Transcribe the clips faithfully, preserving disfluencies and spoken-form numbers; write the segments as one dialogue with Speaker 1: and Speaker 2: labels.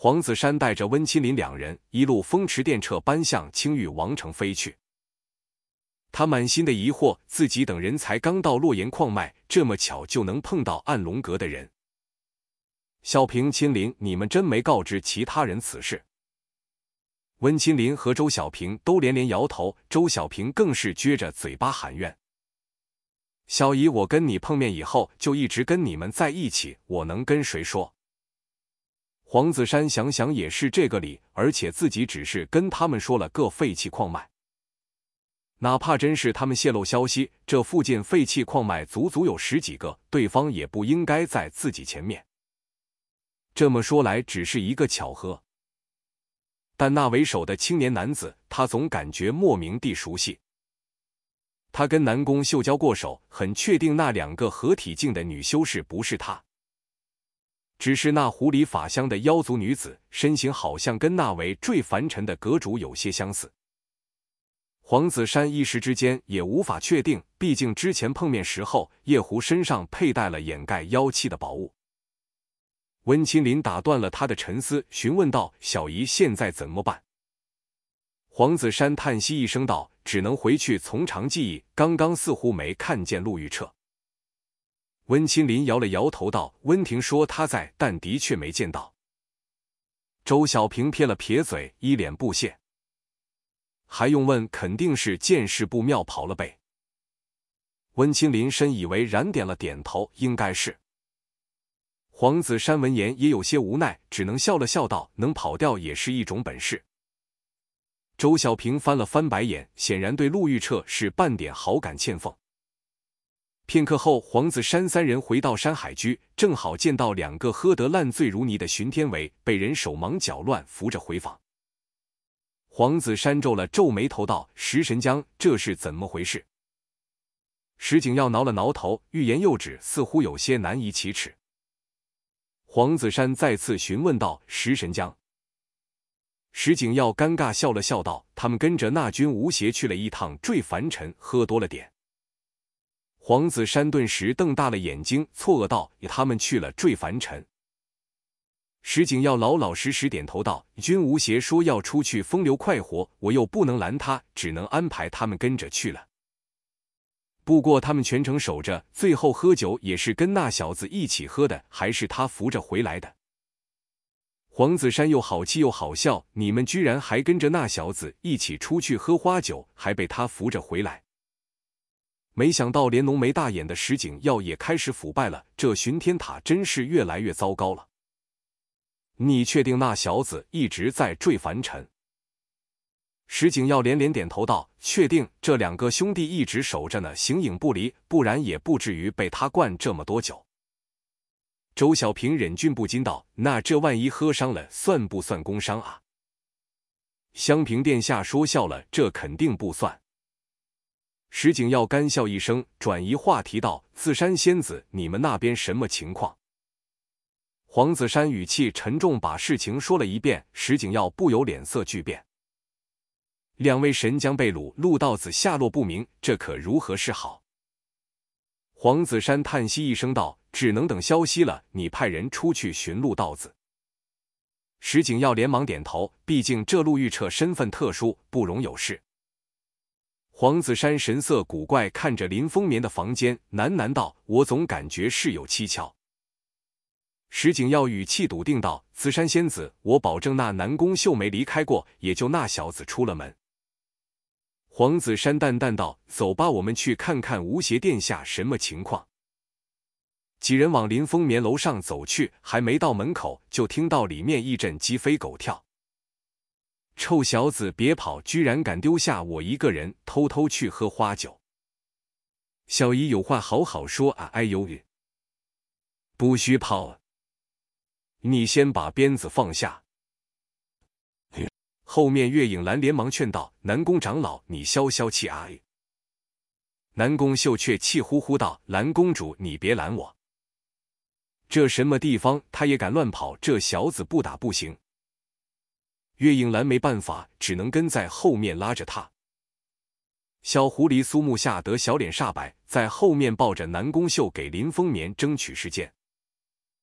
Speaker 1: 黄子山带着温亲林两人一路风驰电掣般向青玉王城飞去。他满心的疑惑，自己等人才刚到洛岩矿脉，这么巧就能碰到暗龙阁的人。小平、亲林，你们真没告知其他人此事？温亲林和周小平都连连摇头，周小平更是撅着嘴巴喊冤。小姨，我跟你碰面以后就一直跟你们在一起，我能跟谁说？黄子山想想也是这个理，而且自己只是跟他们说了个废弃矿脉。哪怕真是他们泄露消息，这附近废弃矿脉足足有十几个，对方也不应该在自己前面。这么说来，只是一个巧合。但那为首的青年男子，他总感觉莫名地熟悉。他跟南宫秀交过手，很确定那两个合体境的女修士不是他。只是那狐狸法相的妖族女子，身形好像跟那位坠凡尘的阁主有些相似。黄子山一时之间也无法确定，毕竟之前碰面时候，叶狐身上佩戴了掩盖妖气的宝物。温亲林打断了他的沉思，询问道：“小姨现在怎么办？”黄子山叹息一声道：“只能回去从长计议，刚刚似乎没看见陆玉彻。”温亲林摇了摇头道：“温婷说他在，但的确没见到。”周小平撇了撇嘴，一脸不屑：“还用问？肯定是见识不妙跑了呗。”温亲林深以为然，点了点头：“应该是。”黄子山闻言也有些无奈，只能笑了笑道：“能跑掉也是一种本事。”周小平翻了翻白眼，显然对陆玉彻是半点好感欠奉。片刻后，黄子山三人回到山海居，正好见到两个喝得烂醉如泥的巡天卫被人手忙脚乱扶着回访。黄子山皱了皱眉头道：“石神将，这是怎么回事？”石景耀挠了挠头，欲言又止，似乎有些难以启齿。黄子山再次询问道：“石神将？”石景耀尴尬笑了笑道：“他们跟着那军无邪去了一趟坠凡尘，喝多了点。”黄子山顿时瞪大了眼睛，错愕道：“他们去了坠凡尘？”石景耀老老实实点头道：“军无邪说要出去风流快活，我又不能拦他，只能安排他们跟着去了。不过他们全程守着，最后喝酒也是跟那小子一起喝的，还是他扶着回来的。”黄子山又好气又好笑：“你们居然还跟着那小子一起出去喝花酒，还被他扶着回来。”没想到连浓眉大眼的石景耀也开始腐败了，这巡天塔真是越来越糟糕了。你确定那小子一直在坠凡尘？石景耀连连点头道：“确定，这两个兄弟一直守着呢，形影不离，不然也不至于被他灌这么多酒。”周小平忍俊不禁道：“那这万一喝伤了，算不算工伤啊？”襄平殿下说笑了：“这肯定不算。”石景耀干笑一声，转移话题道：“自山仙子，你们那边什么情况？”黄子山语气沉重，把事情说了一遍。石景耀不由脸色巨变：“两位神将被掳，陆道子下落不明，这可如何是好？”黄子山叹息一声道：“只能等消息了，你派人出去寻陆道子。”石景耀连忙点头，毕竟这陆玉彻身份特殊，不容有事。黄子山神色古怪看着林风眠的房间，喃喃道：“我总感觉事有蹊跷。”石景耀语气笃定道：“紫山仙子，我保证那南宫秀没离开过，也就那小子出了门。”黄子山淡淡道：“走吧，我们去看看无邪殿下什么情况。”几人往林风眠楼上走去，还没到门口，就听到里面一阵鸡飞狗跳。“臭小子，别跑！居然敢丢下我一个人，偷偷去喝花酒！小姨有话好好说啊！哎呦，不许跑！你先把鞭子放下！”后面月影兰连忙劝道：“南宫长老，你消消气啊！”南宫秀却气呼呼道：“兰公主，你别拦我！这什么地方，他也敢乱跑？这小子不打不行。”月影兰没办法，只能跟在后面拉着他。小狐狸苏木吓得小脸煞白，在后面抱着南宫秀给林风眠争取时间。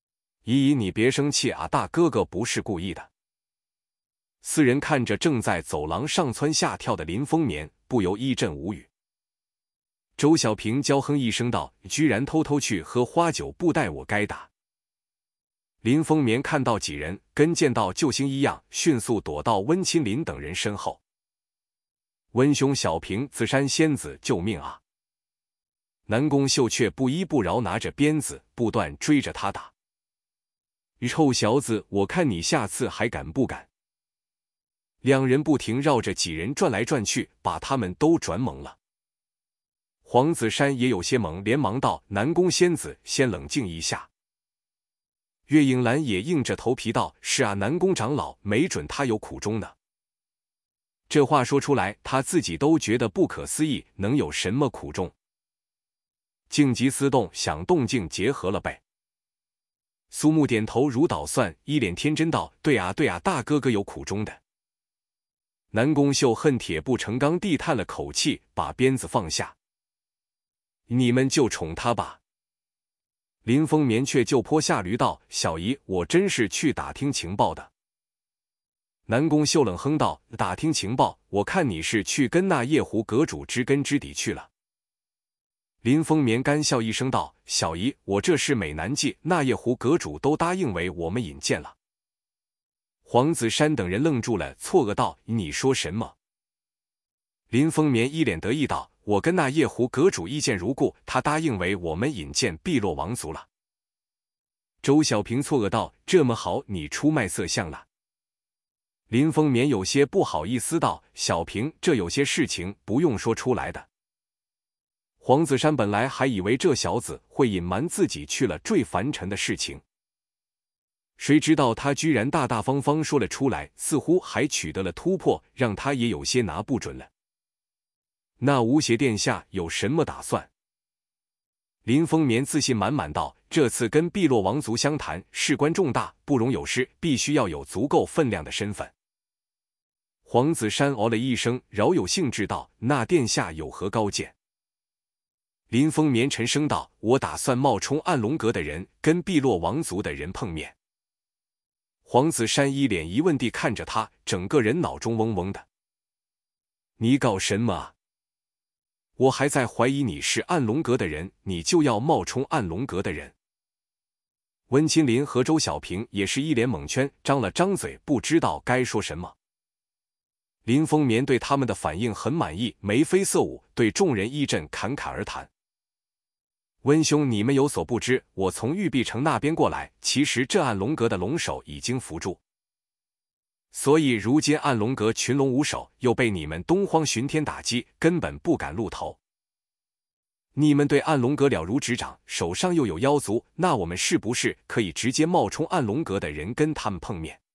Speaker 1: 依依，你别生气啊，大哥哥不是故意的。四人看着正在走廊上蹿下跳的林风眠，不由一阵无语。周小平娇哼一声道：“居然偷偷去喝花酒，不带我该打。”林风眠看到几人，跟见到救星一样，迅速躲到温亲林等人身后。温兄，小平，紫山仙子，救命啊！南宫秀却不依不饶，拿着鞭子不断追着他打。臭小子，我看你下次还敢不敢？两人不停绕着几人转来转去，把他们都转懵了。黄子山也有些懵，连忙道：“南宫仙子，先冷静一下。”岳影兰也硬着头皮道：“是啊，南宫长老，没准他有苦衷呢。”这话说出来，他自己都觉得不可思议，能有什么苦衷？静极思动，想动静结合了呗。苏木点头如捣蒜，一脸天真道：“对啊对啊，大哥哥有苦衷的。”南宫秀恨铁不成钢地叹了口气，把鞭子放下：“你们就宠他吧。”林风眠却就坡下驴道：“小姨，我真是去打听情报的。”南宫秀冷哼道：“打听情报？我看你是去跟那夜壶阁主知根知底去了。”林风眠干笑一声道：“小姨，我这是美难计，那夜壶阁主都答应为我们引荐了。”黄子山等人愣住了，错愕道：“你说什么？”林风眠一脸得意道：“我跟那夜壶阁主意见如故，他答应为我们引荐碧落王族了。”周小平错愕道：“这么好，你出卖色相了？”林风眠有些不好意思道：“小平，这有些事情不用说出来的。”黄子山本来还以为这小子会隐瞒自己去了坠凡尘的事情，谁知道他居然大大方方说了出来，似乎还取得了突破，让他也有些拿不准了。那吴邪殿下有什么打算？林风眠自信满满道：“这次跟碧落王族相谈，事关重大，不容有失，必须要有足够分量的身份。”黄子山哦了一声，饶有兴致道：“那殿下有何高见？”林风眠沉声道：“我打算冒充暗龙阁的人，跟碧落王族的人碰面。”黄子山一脸疑问地看着他，整个人脑中嗡嗡的。“你搞什么啊？我还在怀疑你是暗龙阁的人，你就要冒充暗龙阁的人？”温亲林和周小平也是一脸懵圈，张了张嘴，不知道该说什么。林风眠对他们的反应很满意，眉飞色舞，对众人一阵侃侃而谈。温兄，你们有所不知，我从玉璧城那边过来，其实这暗龙阁的龙首已经伏住，所以如今暗龙阁群龙无首，又被你们东荒巡天打击，根本不敢露头。你们对暗龙阁了如指掌，手上又有妖族，那我们是不是可以直接冒充暗龙阁的人跟他们碰面？